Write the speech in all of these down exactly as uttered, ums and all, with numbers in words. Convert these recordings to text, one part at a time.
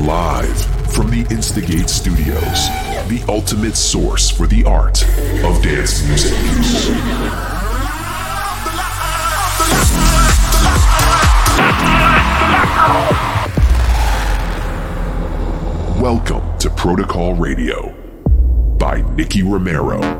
Live from the Instigate Studios, the ultimate source for the art of dance music. Welcome to Protocol Radio by Nicky Romero.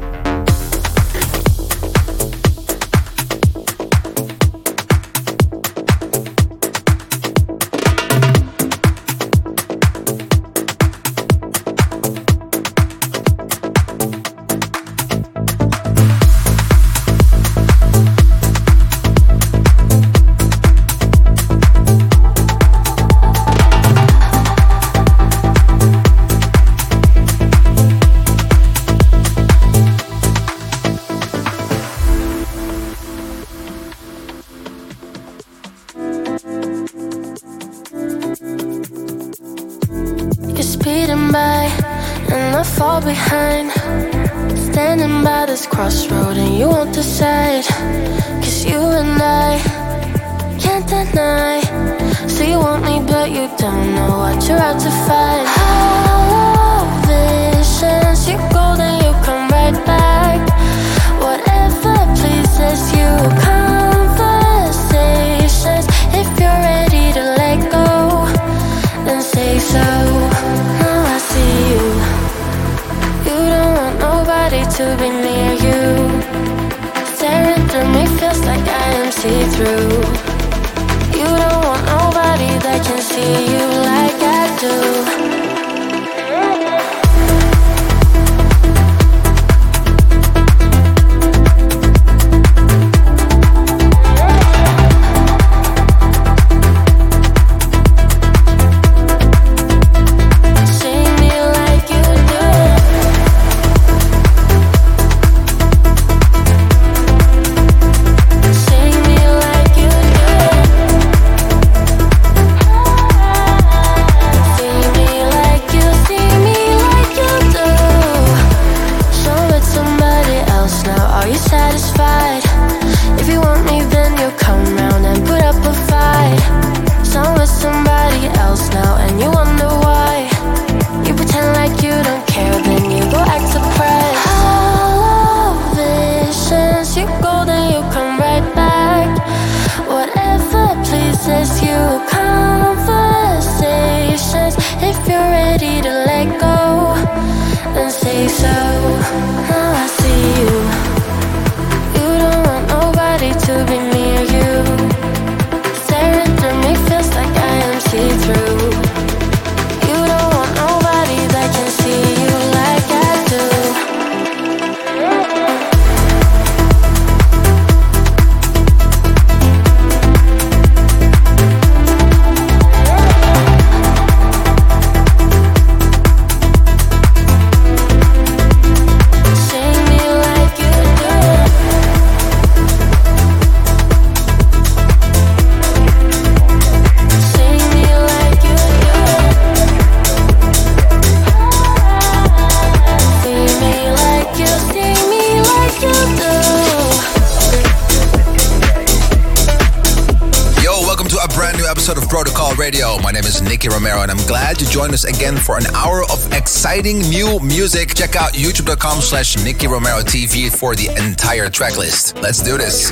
Behind, standing by this crossroad and you won't decide. Cause you and I can't deny. So you want me but you don't know what you're out to fight. Hollow visions, you go then you come right back. Whatever pleases you, conversations. If you're ready to let go, then say so. Now I see you. Nobody to be near you. Staring through me feels like I am see-through. You don't want nobody that can see you like I do. Radio. My name is Nicky Romero and I'm glad you joined us again for an hour of exciting new music. Check out youtube.com slash Nicky Romero TV for the entire track list. Let's do this.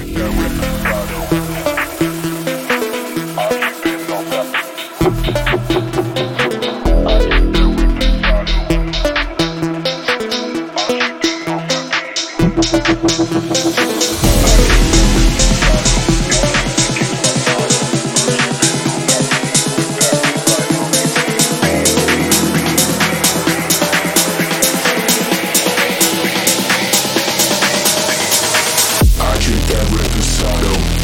That reposado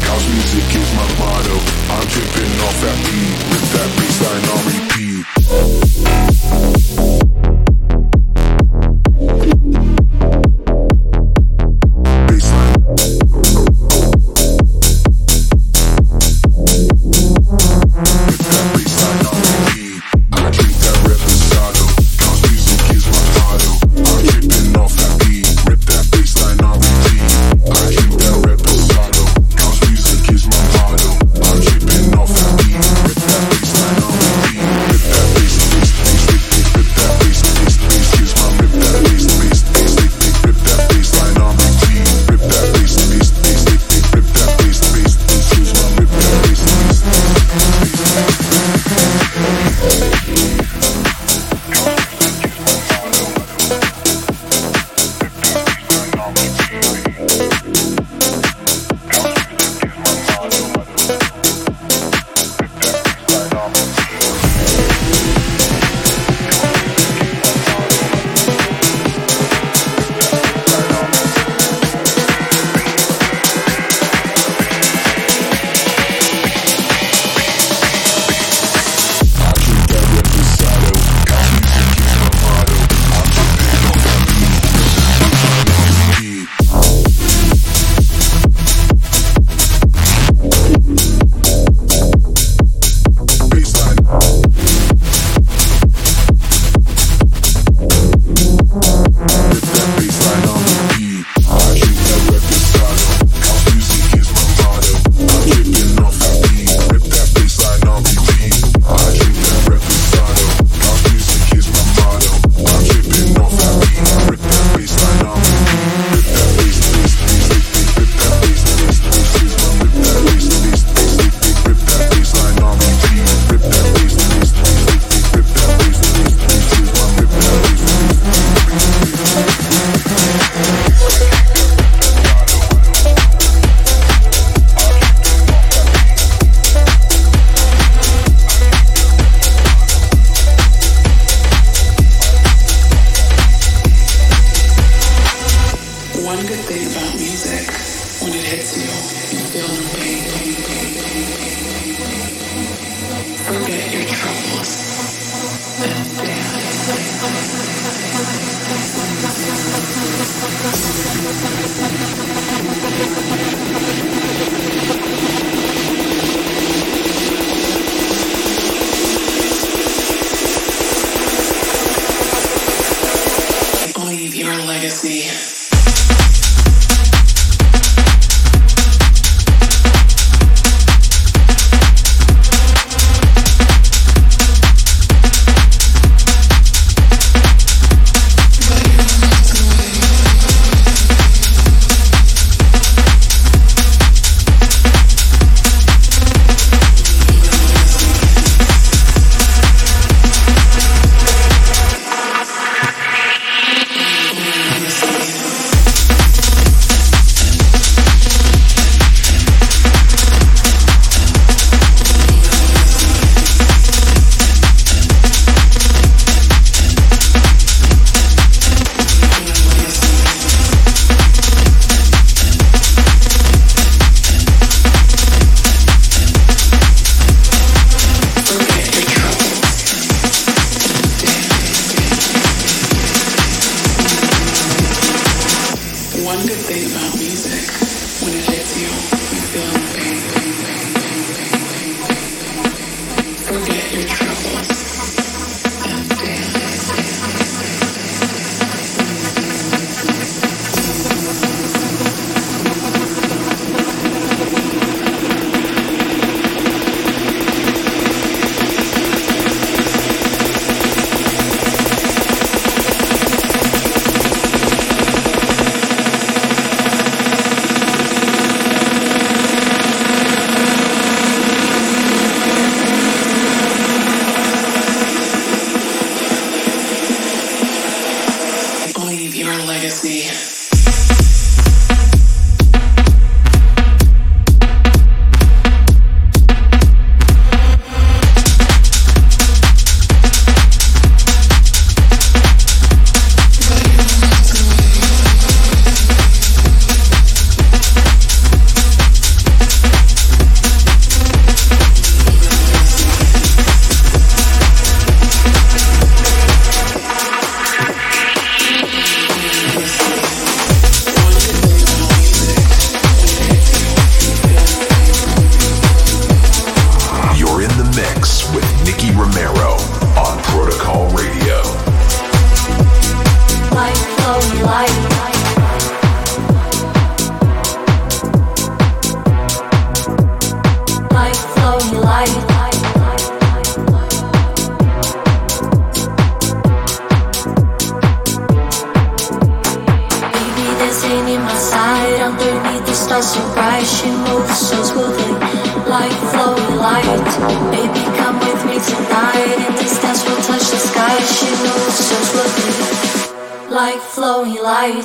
come with me tonight. In this dance we'll touch the sky. She moves so smoothly, like flowing light.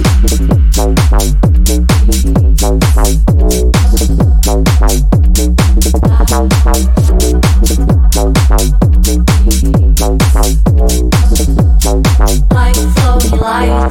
Like flowing light.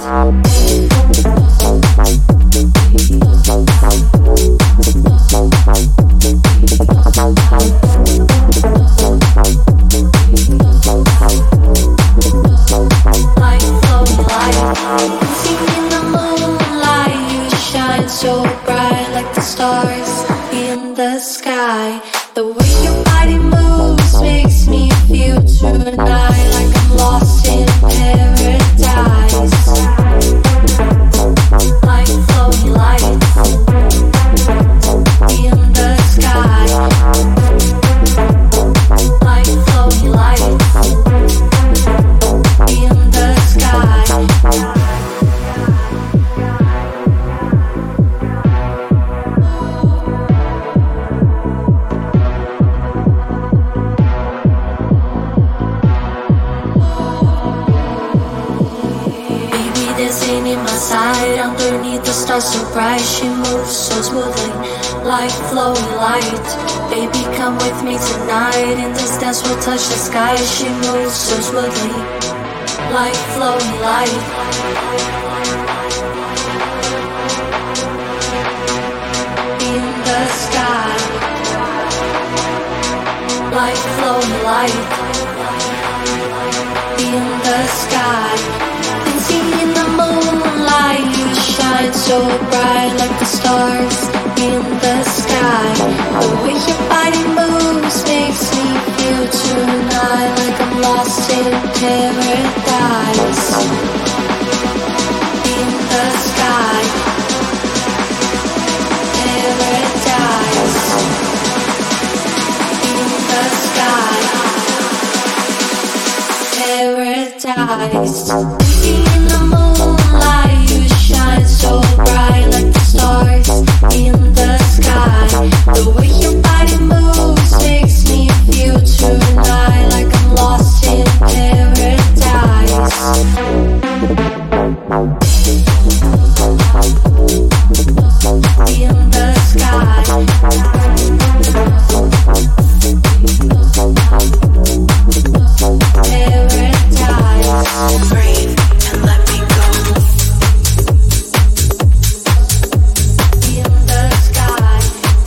So bright like the stars in the sky. The way your body moves makes me feel tonight like I'm lost in paradise. Like flowing lights in the sky. Like flowing lights in the sky. Underneath the stars so bright, she moves so smoothly, like flowing light. Baby, come with me tonight. In this dance we'll touch the sky. She moves so smoothly, like flowing light. In the sky, like flowing light. In the sky, and seeing the moonlight, you shine so bright like the stars in the sky. The way your body moves makes me feel tonight like I'm lost in paradise. In the sky, paradise. In the sky, paradise. In the moonlight, you shine so bright like the stars in the sky. The way your body moves makes me feel tonight like I'm lost in paradise. In the sky. Paradise. Breathe and let me go. In the sky.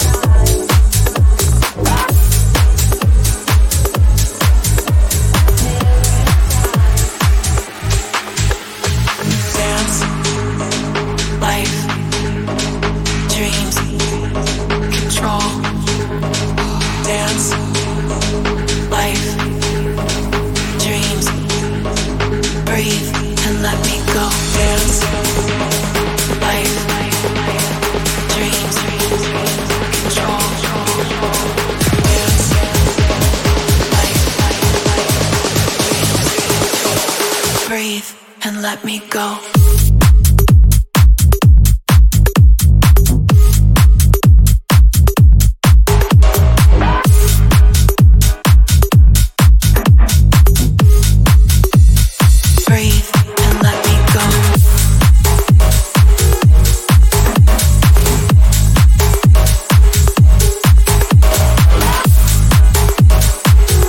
Dance, life, dreams, control. Dance, life, dreams. Breathe and let me go. Dance, life, dreams, control. Dance, life, dreams, breathe and let me go.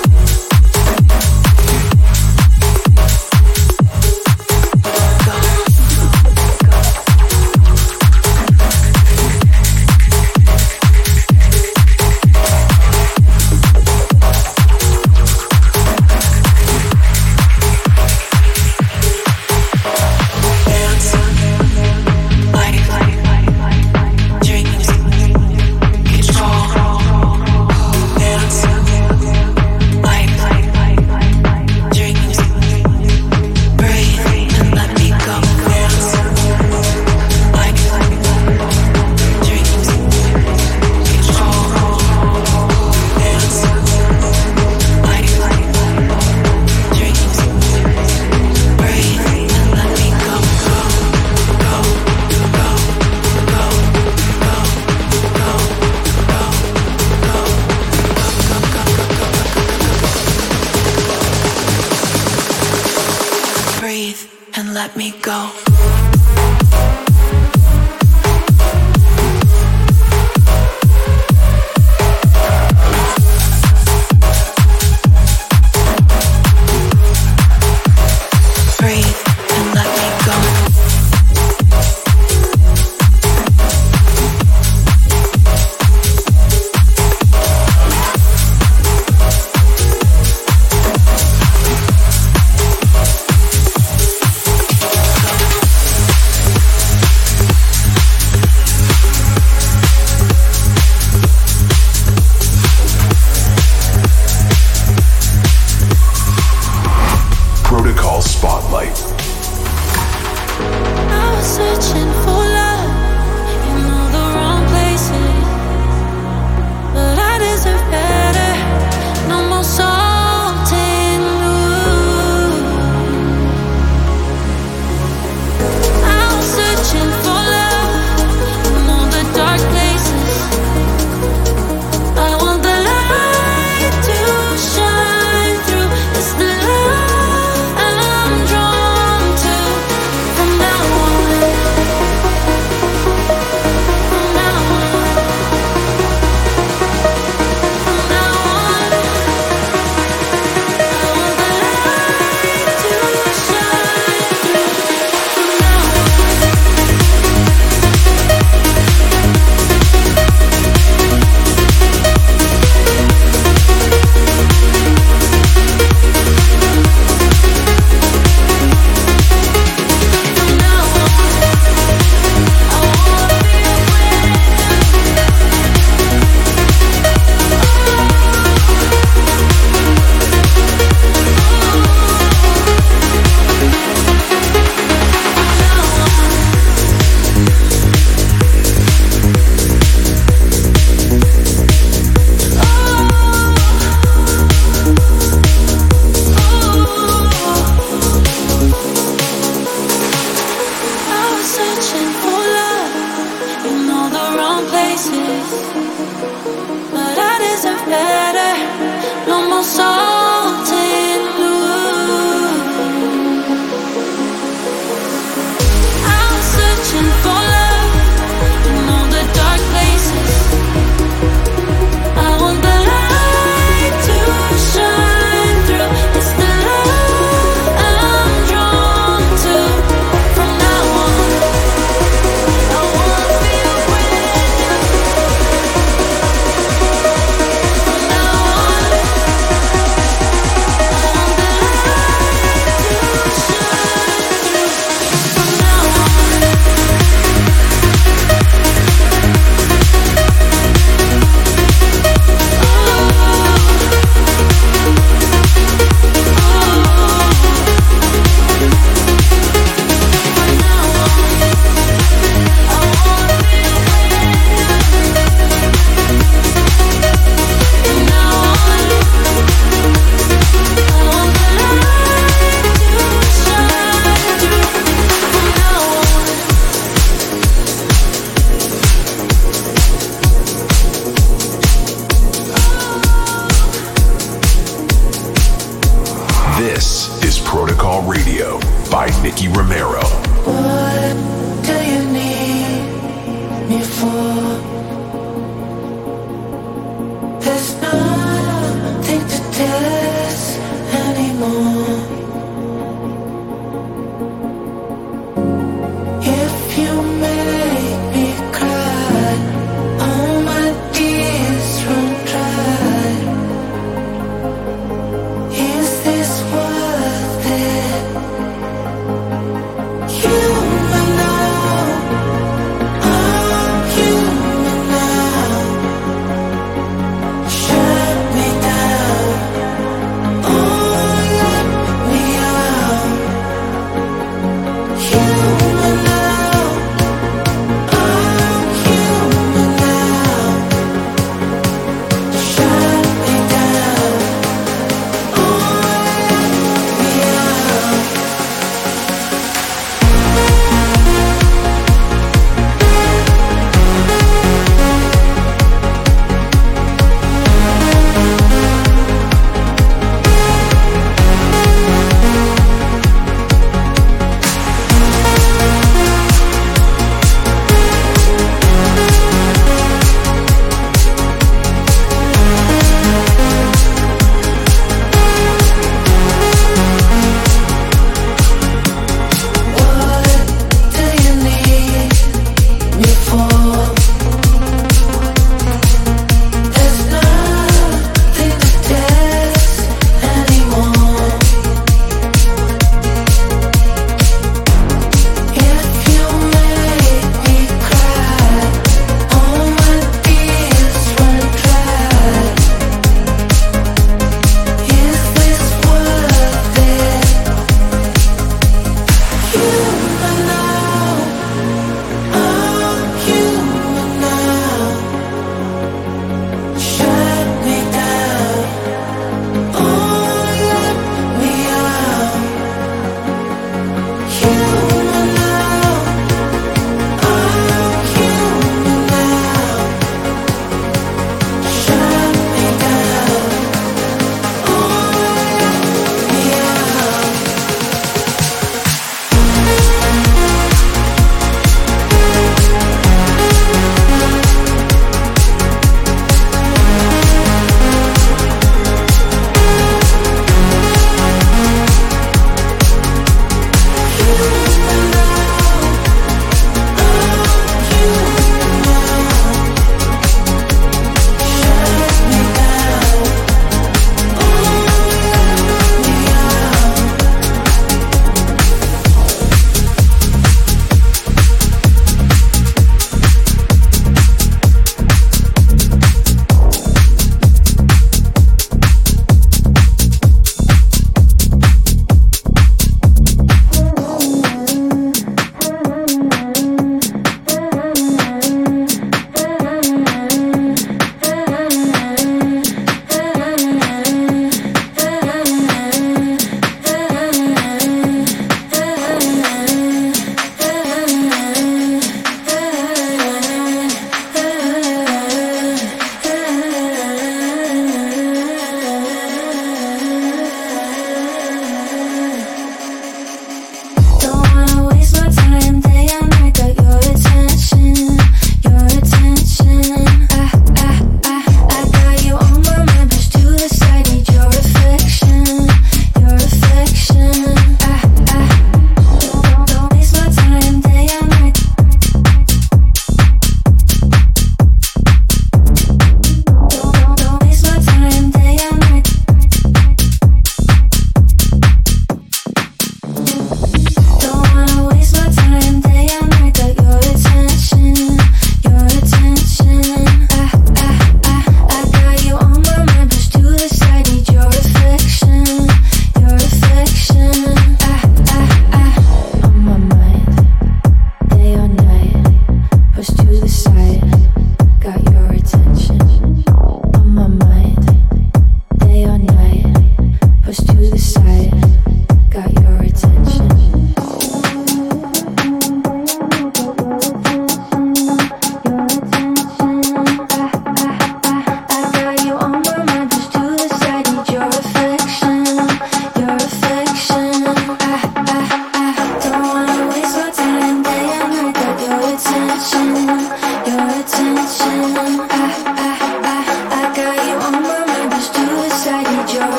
Go. let me go. You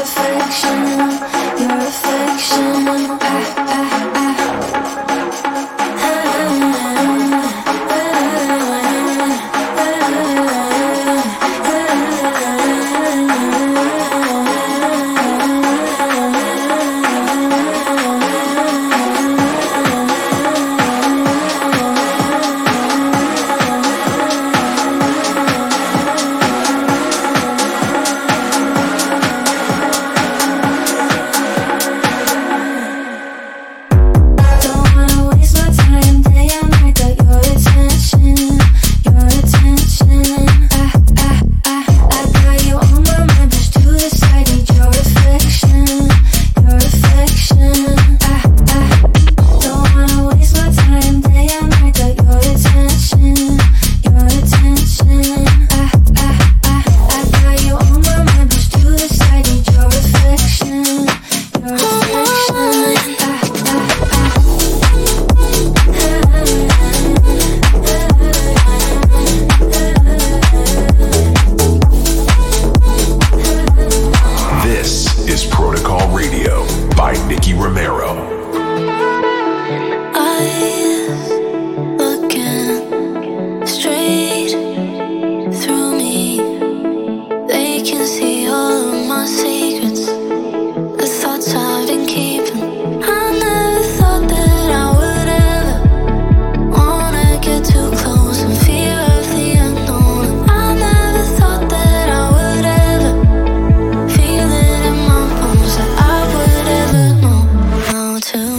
To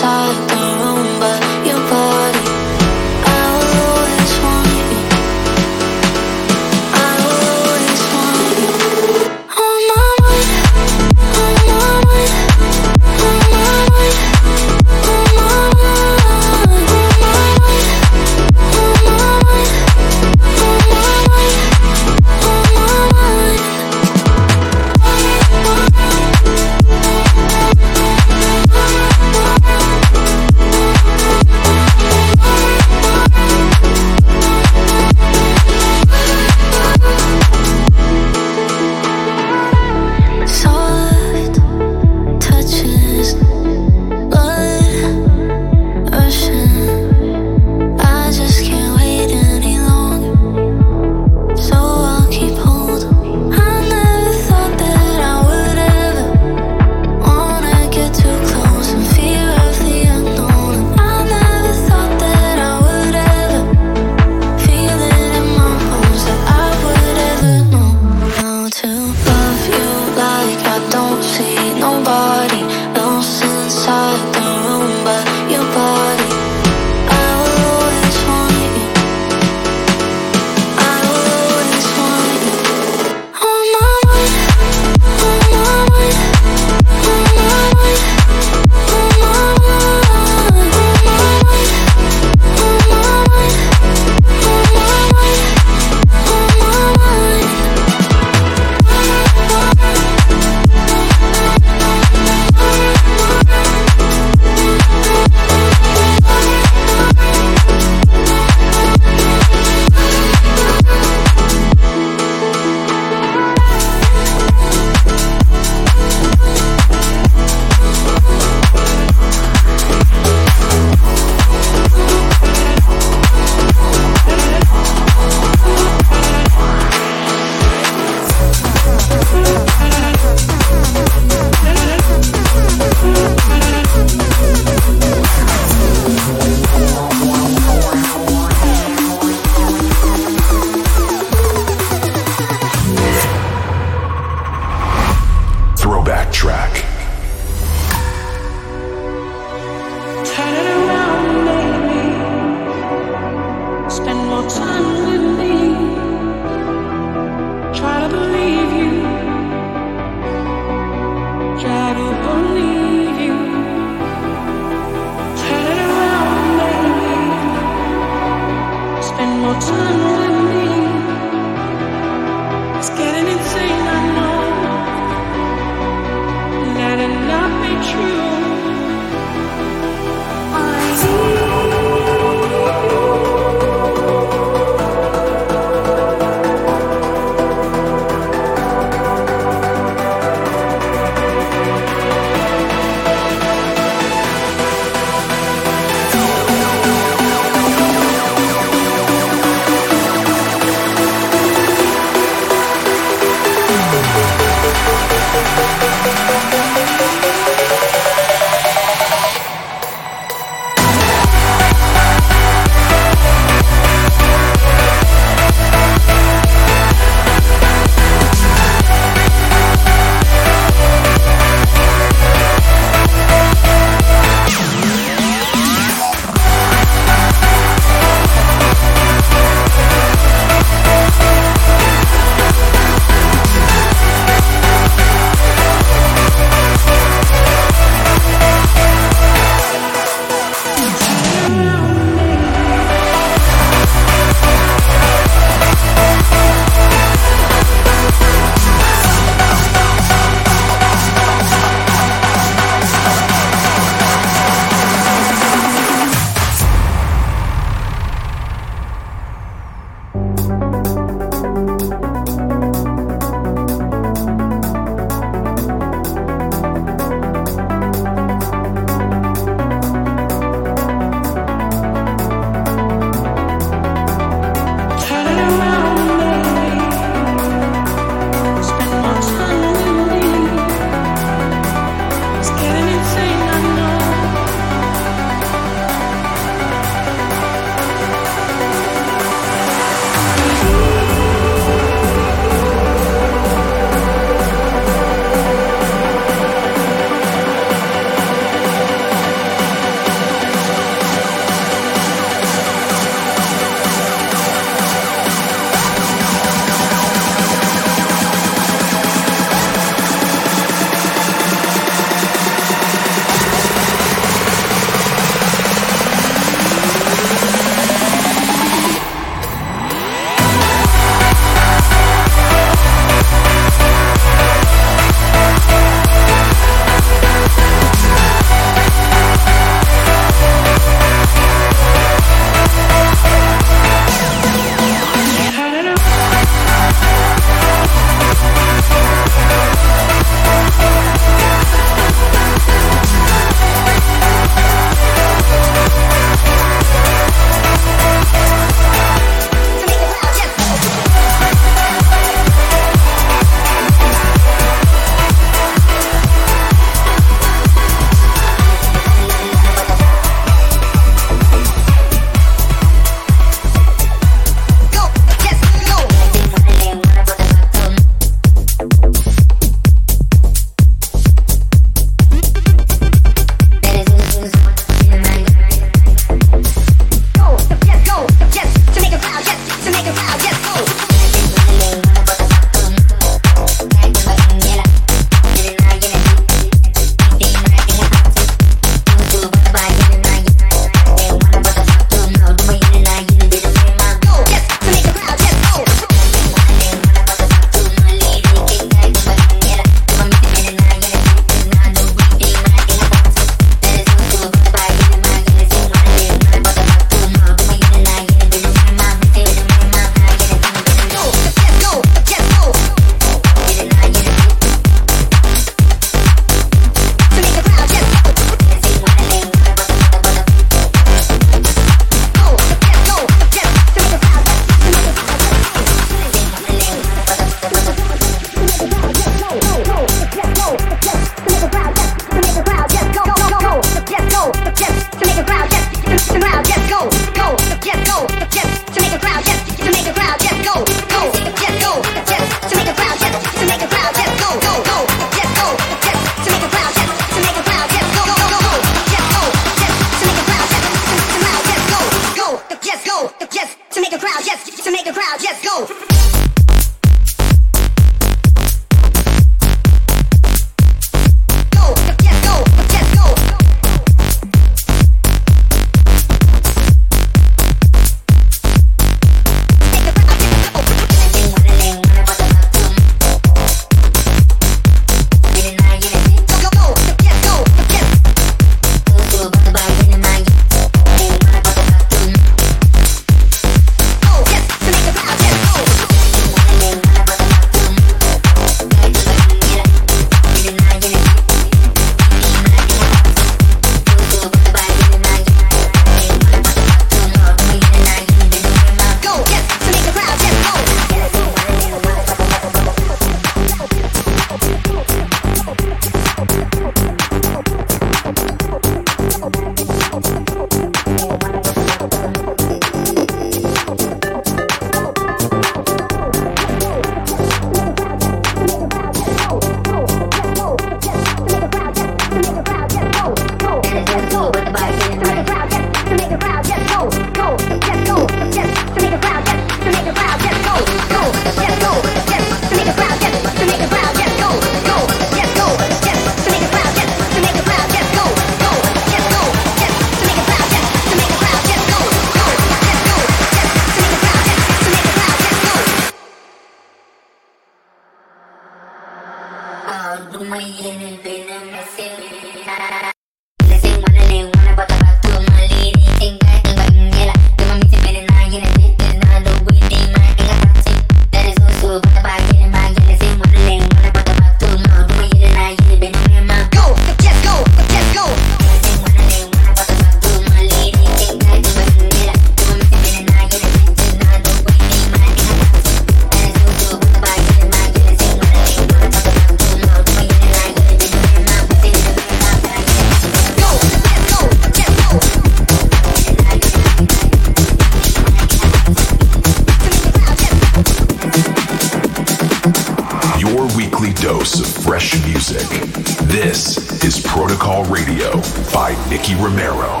Dose of fresh music. This is Protocol Radio by Nicky Romero.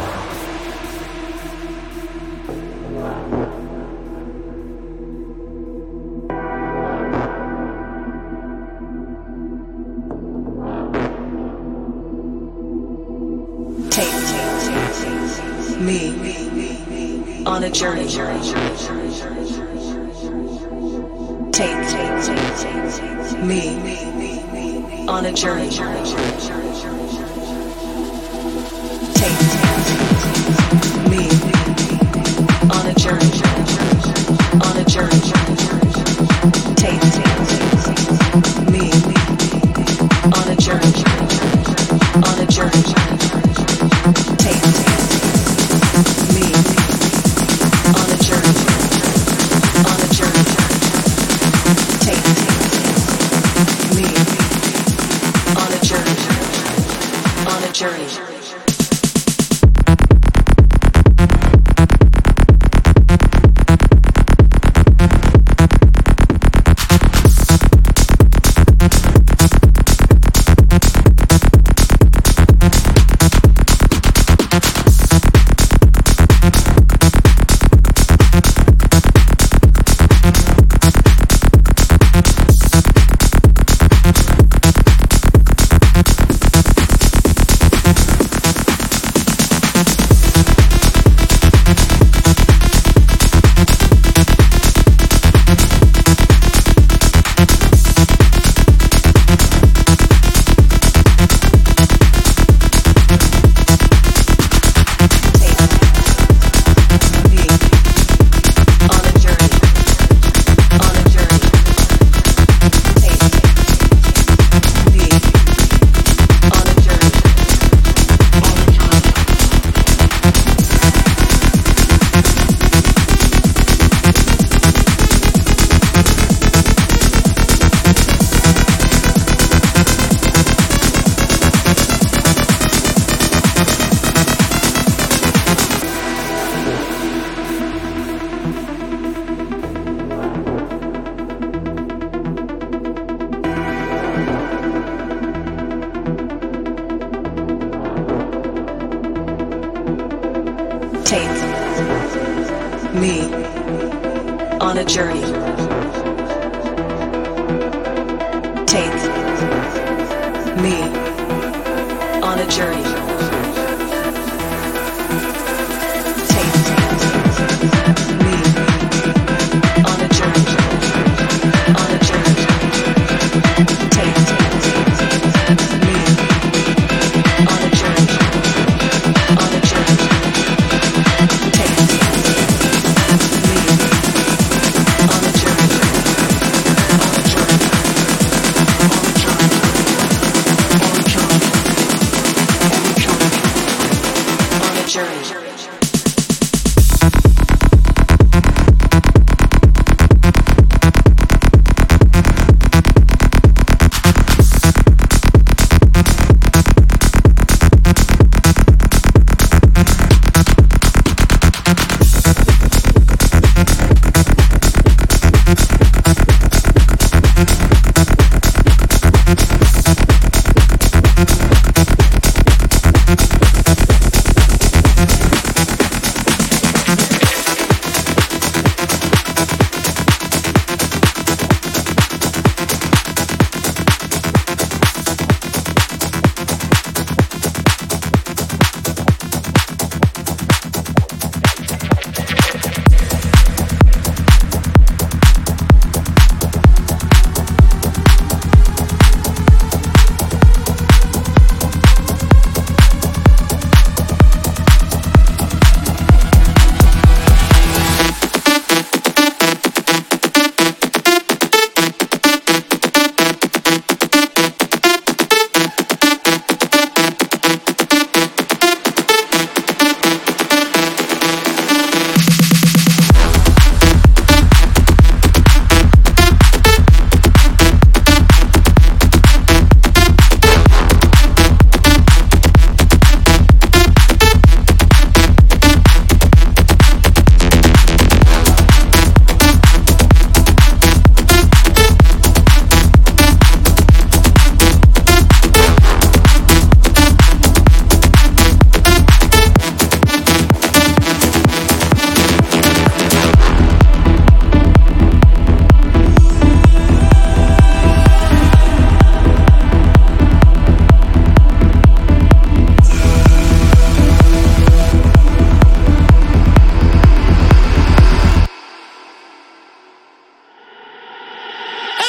Take me on a journey. Take me on a journey. Take me on a journey. On a journey. Take me on a journey. On a journey. Take me on a journey. On a journey. Take me on a journey. On a journey.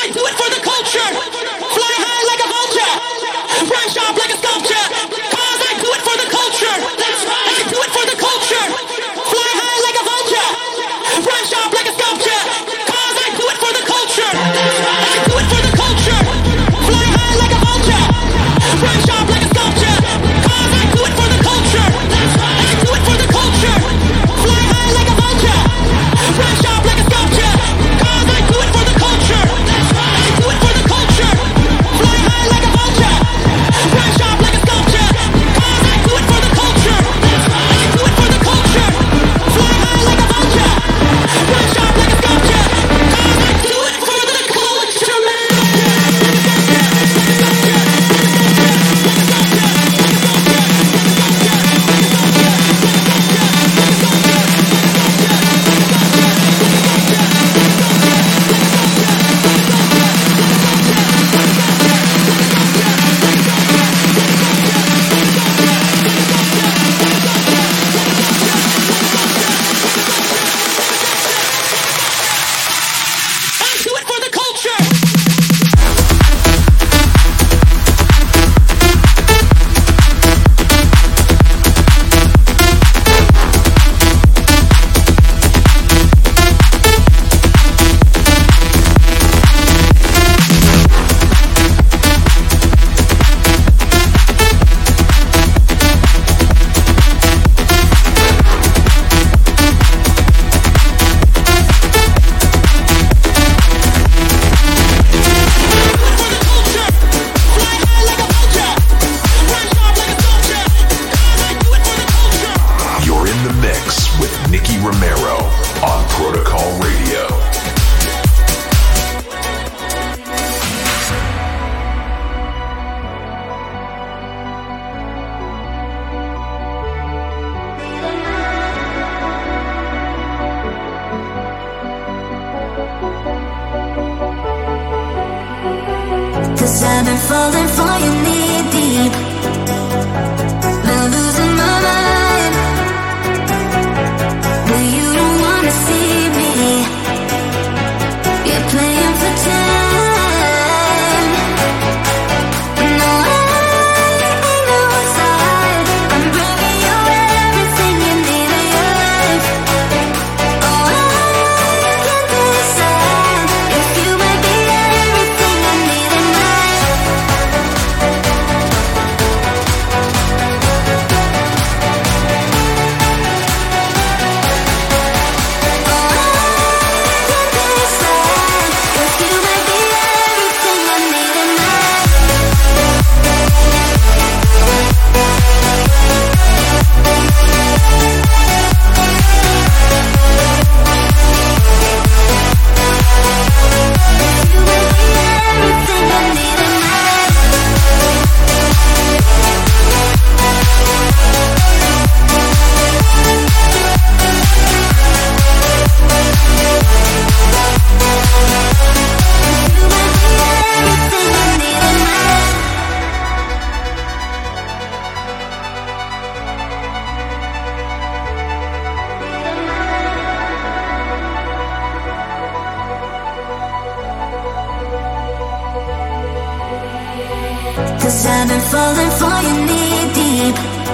'Cause I've been falling for you knee deep.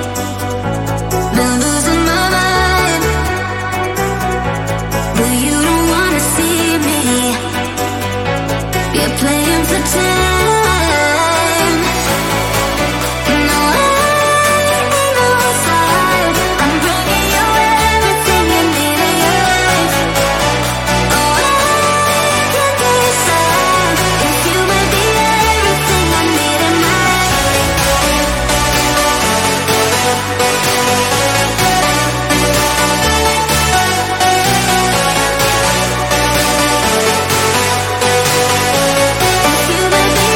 Been losing my mind, but you don't wanna see me. You're playing for time. No, I ain't no side. I'm bringing you everything you need in your life. Oh, I can't decide if you might be everything I need in my if you might be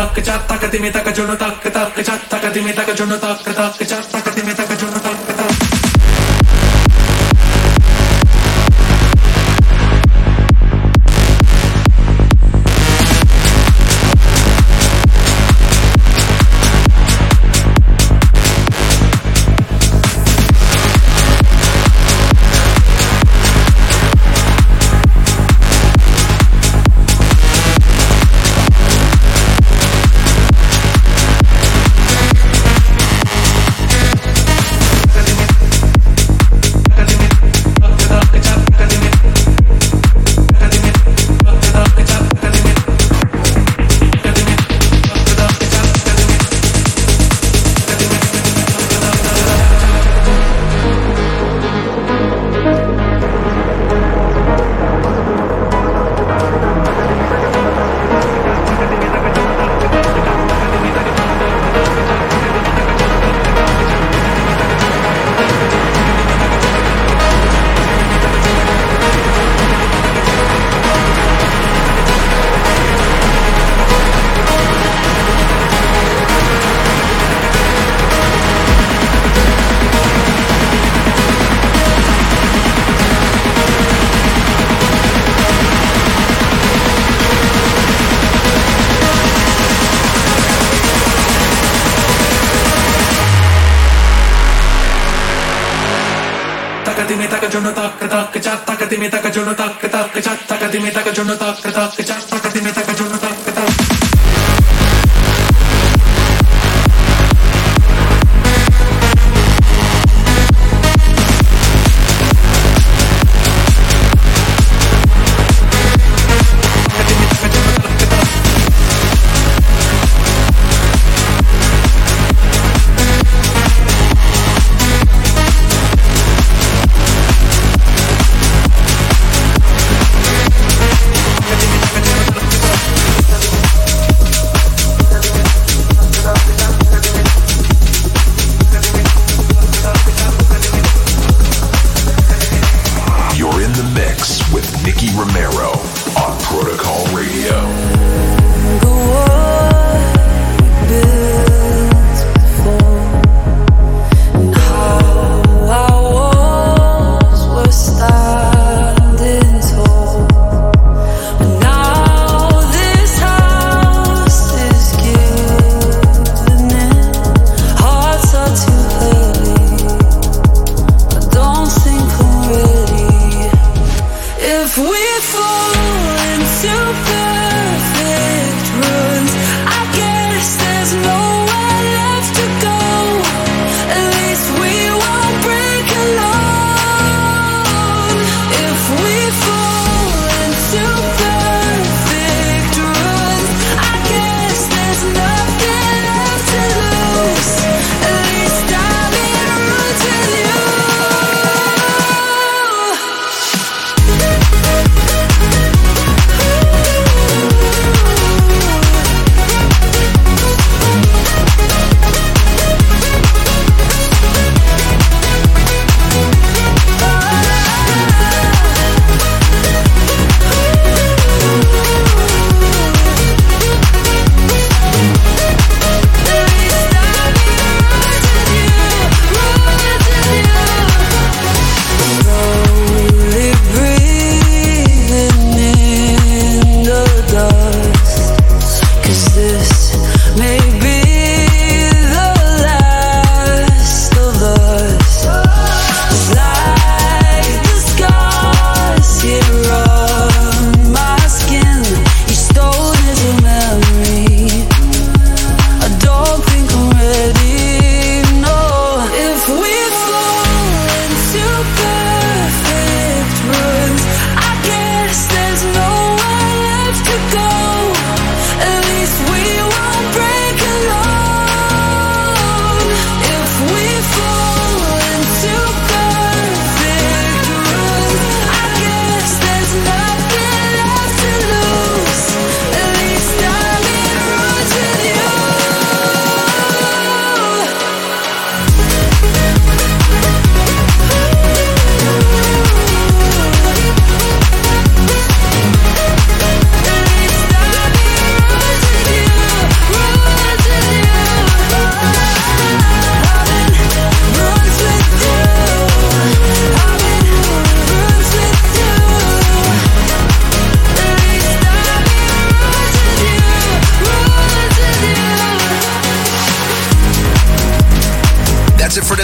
tak cha tak dimi tak jono tak tak cha tak dimi tak jono tak tak cha tak dimi tak jono tak tak. dimi tak jono tak tak cha tak dimi tak jono tak tak cha tak dimi tak jono tak tak cha tak dimi tak jono tak tak. If we fall into perfect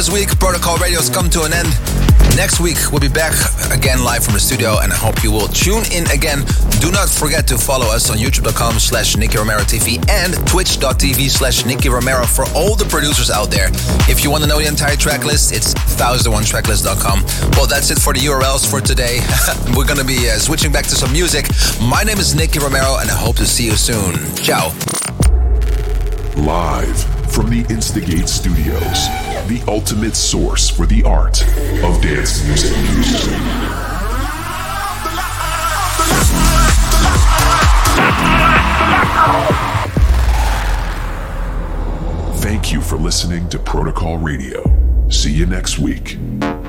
week, Protocol Radio's come to an end. Next week, we'll be back again live from the studio, and I hope you will tune in again. Do not forget to follow us on youtube.com slash Nicky Romero TV and twitch.tv slash Nicky Romero for all the producers out there. If you want to know the entire track list, it's one thousand one tracklist dot com. Well, that's it for the U R Ls for today. We're going to be uh, switching back to some music. My name is Nicky Romero, and I hope to see you soon. Ciao. Live from the Instigate Studios, the ultimate source for the art of dance music. Thank you for listening to Protocol Radio. See you next week.